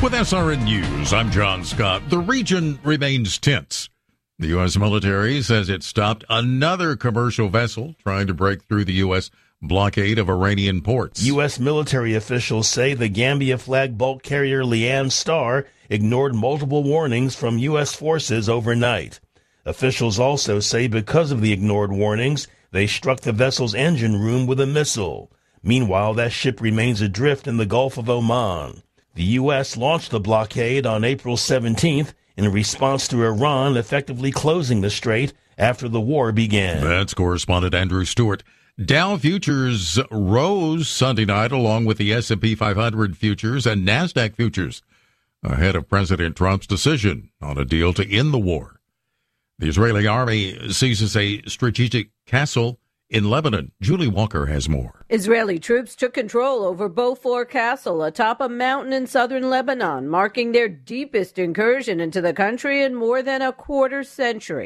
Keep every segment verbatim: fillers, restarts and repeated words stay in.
With S R N News, I'm John Scott. The region remains tense. The U S military says it stopped another commercial vessel trying to break through the U S blockade of Iranian ports. U S military officials say the Gambia-flagged bulk carrier Lian Star ignored multiple warnings from U S forces overnight. Officials also say because of the ignored warnings, they struck the vessel's engine room with a missile. Meanwhile, that ship remains adrift in the Gulf of Oman. The U S launched the blockade on April seventeenth in response to Iran effectively closing the strait after the war began. That's correspondent Andrew Stewart. Dow futures rose Sunday night along with the S and P five hundred futures and NASDAQ futures ahead of President Trump's decision on a deal to end the war. The Israeli army seizes a strategic castle in Lebanon. Julie Walker has more. Israeli troops took control over Beaufort Castle atop a mountain in southern Lebanon, marking their deepest incursion into the country in more than a quarter century.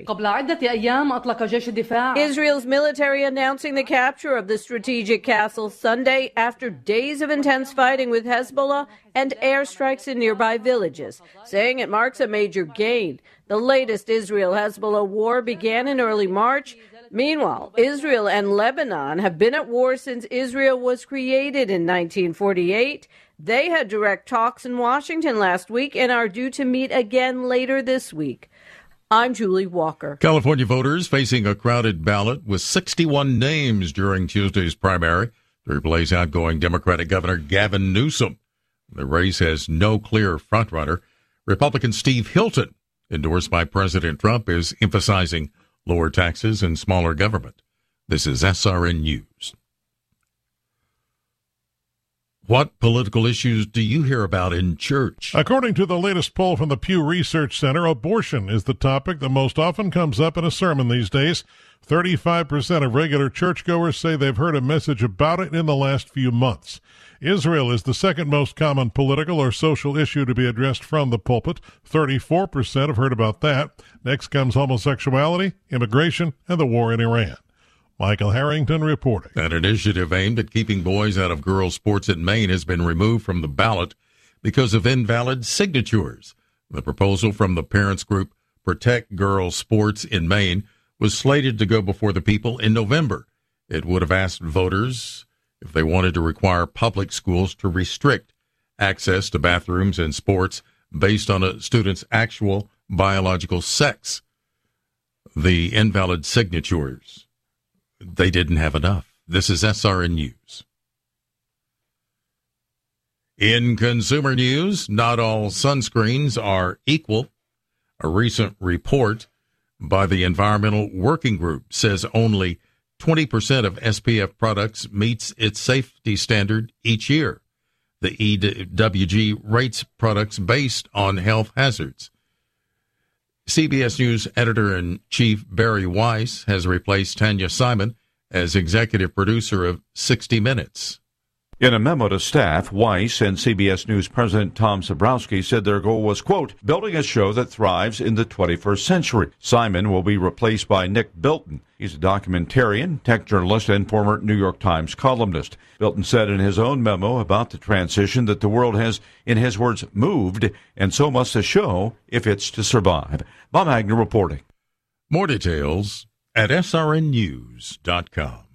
Israel's military announcing the capture of the strategic castle Sunday after days of intense fighting with Hezbollah and airstrikes in nearby villages, saying it marks a major gain. The latest Israel-Hezbollah war began in early March. Meanwhile, Israel and Lebanon have been at war since Israel was created in nineteen forty-eight. They had direct talks in Washington last week and are due to meet again later this week. I'm Julie Walker. California voters facing a crowded ballot with sixty-one names during Tuesday's primary to replace outgoing Democratic Governor Gavin Newsom. The race has no clear frontrunner. Republican Steve Hilton, endorsed by President Trump, is emphasizing lower taxes and smaller government. This is S R N News. What political issues do you hear about in church? According to the latest poll from the Pew Research Center, abortion is the topic that most often comes up in a sermon these days. thirty-five percent of regular churchgoers say they've heard a message about it in the last few months. Israel is the second most common political or social issue to be addressed from the pulpit. thirty-four percent have heard about that. Next comes homosexuality, immigration, and the war in Iran. Michael Harrington reporting. An initiative aimed at keeping boys out of girls' sports in Maine has been removed from the ballot because of invalid signatures. The proposal from the parents group Protect Girls Sports in Maine was slated to go before the people in November. It would have asked voters if they wanted to require public schools to restrict access to bathrooms and sports based on a student's actual biological sex. The invalid signatures, they didn't have enough. This is S R N News. In consumer news, not all sunscreens are equal. A recent report by the Environmental Working Group says only twenty percent of S P F products meets its safety standard each year. The E W G rates products based on health hazards. C B S News editor-in-chief Barry Weiss has replaced Tanya Simon as executive producer of sixty minutes. In a memo to staff, Weiss and C B S News President Tom Zabrowski said their goal was, quote, building a show that thrives in the twenty-first century. Simon will be replaced by Nick Bilton. He's a documentarian, tech journalist, and former New York Times columnist. Bilton said in his own memo about the transition that the world has, in his words, moved, and so must the show if it's to survive. Bob Agnew reporting. More details at S R N news dot com.